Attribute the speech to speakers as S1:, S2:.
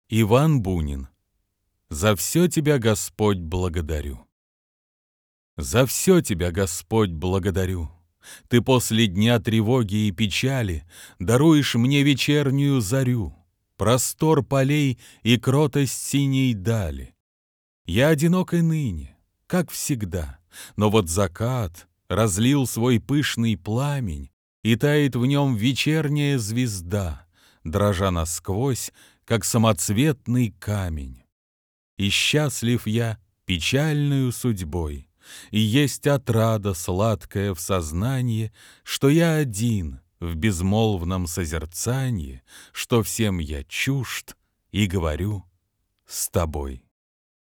S1: Иван Бунин. За все тебя, Господь, благодарю. За все тебя, Господь, благодарю. Ты после дня тревоги и печали даруешь мне вечернюю зарю, простор полей и кротость синей дали. Я одинок и ныне, как всегда, но вот закат разлил свой пышный пламень, и тает в нем вечерняя звезда, дрожа насквозь, как самоцветный камень. И счастлив я печальною судьбой, и есть отрада сладкая в сознании, что я один в безмолвном созерцании, что всем я чужд и говорю с тобой.